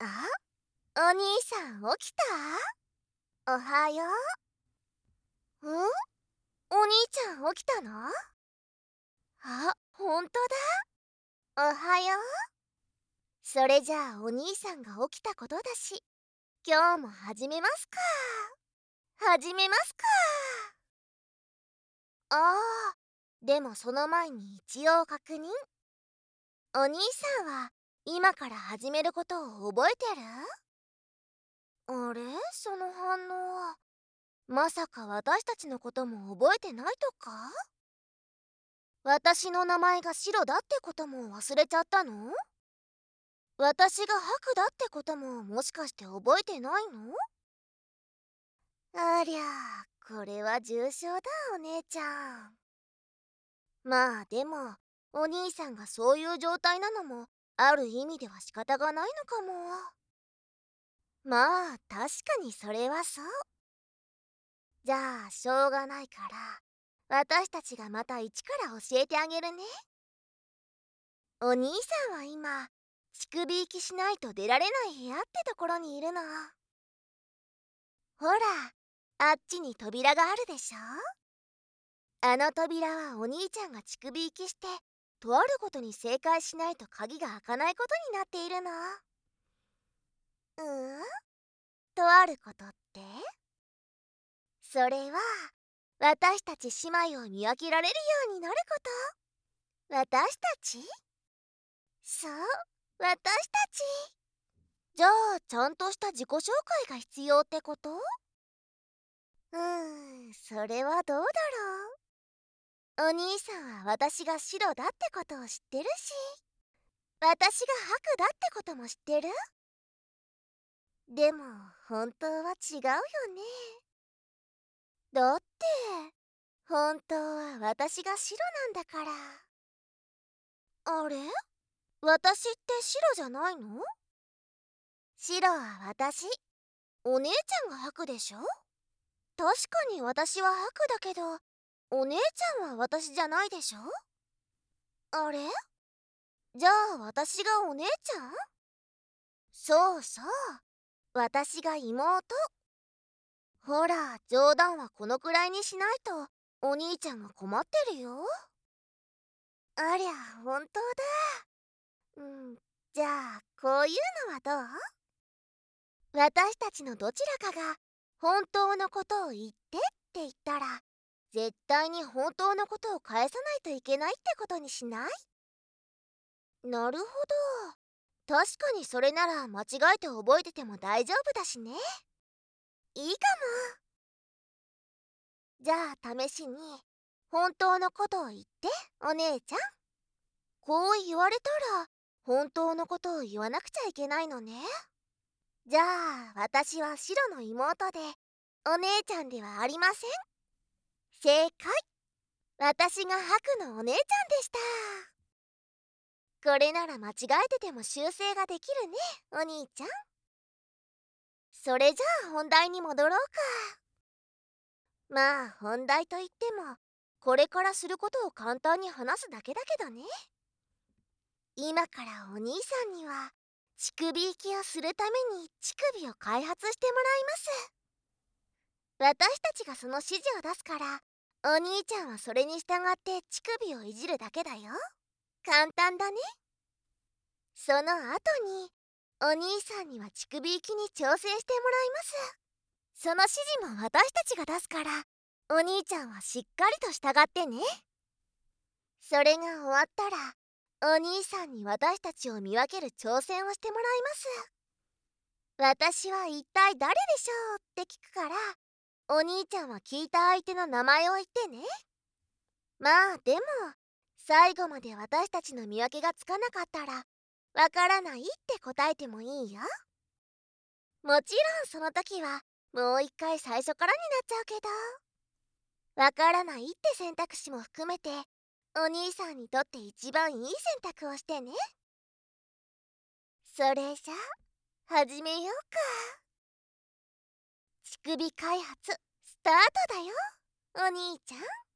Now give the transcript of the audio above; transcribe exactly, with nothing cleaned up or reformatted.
あ、お兄さん起きた？おはよう。ん？お兄ちゃん起きたの？あ、ほんとだ。おはよう。それじゃあお兄さんが起きたことだし、今日も始めますか。始めますか。ああ、でもその前に一応確認。お兄さんは今から始めることを覚えてる？あれ、その反応は。まさか私たちのことも覚えてないとか？私の名前がシロだってことも忘れちゃったの？私がハクだってことももしかして覚えてないの？ありゃあ、これは重傷だ、お姉ちゃん。まあでも、お兄さんがそういう状態なのもある意味では仕方がないのかも。まあ確かにそれはそう。じゃあしょうがないから、私たちがまた一から教えてあげるね。お兄さんは今、乳首行きしないと出られない部屋ってところにいるの。ほら、あっちに扉があるでしょ。あの扉はお兄ちゃんが乳首行きして、とあることに正解しないと鍵が開かないことになっているの。うん？とあることって？それは、私たち姉妹を見分けられるようになること。私たち？そう、私たち。じゃあ、ちゃんとした自己紹介が必要ってこと？うーん、それはどうだろう。お兄さんは私がシロだってことを知ってるし、私がハクだってことも知ってる？でも、本当は違うよね。だって、本当は私がシロなんだから。あれ？私ってシロじゃないの？シロは私。お姉ちゃんがハクでしょ？確かに私はハクだけど、お姉ちゃんは私じゃないでしょ？あれ？じゃあ私がお姉ちゃん？そうそう、私が妹。ほら、冗談はこのくらいにしないとお兄ちゃんが困ってるよ。ありゃ、本当だ。うん、じゃあこういうのはどう？私たちのどちらかが本当のことを言ってって言ったら、絶対に本当のことを返さないといけないってことにしない？なるほど。確かにそれなら間違えて覚えてても大丈夫だしね。いいかも。じゃあ試しに本当のことを言って、お姉ちゃん。こう言われたら本当のことを言わなくちゃいけないのね。じゃあ私はシロの妹で、お姉ちゃんではありません。正解。私がハクのお姉ちゃんでした。これなら間違えてても修正ができるね、お兄ちゃん。それじゃあ本題に戻ろうか。まあ本題といっても、これからすることを簡単に話すだけだけどね。今からお兄さんには乳首行きをするために乳首を開発してもらいます。私たちがその指示を出すから、お兄ちゃんはそれに従って乳首をいじるだけだよ。簡単だね。その後にお兄さんには乳首行きに挑戦してもらいます。その指示も私たちが出すから、お兄ちゃんはしっかりと従ってね。それが終わったら、お兄さんに私たちを見分ける挑戦をしてもらいます。私は一体誰でしょうって聞くから、お兄ちゃんは聞いた相手の名前を言ってね。まあでも、最後まで私たちの見分けがつかなかったら、わからないって答えてもいいよ。もちろんその時はもう一回最初からになっちゃうけど、わからないって選択肢も含めて、お兄さんにとって一番いい選択をしてね。それじゃあ始めようか。乳首開発スタートだよ、お兄ちゃん。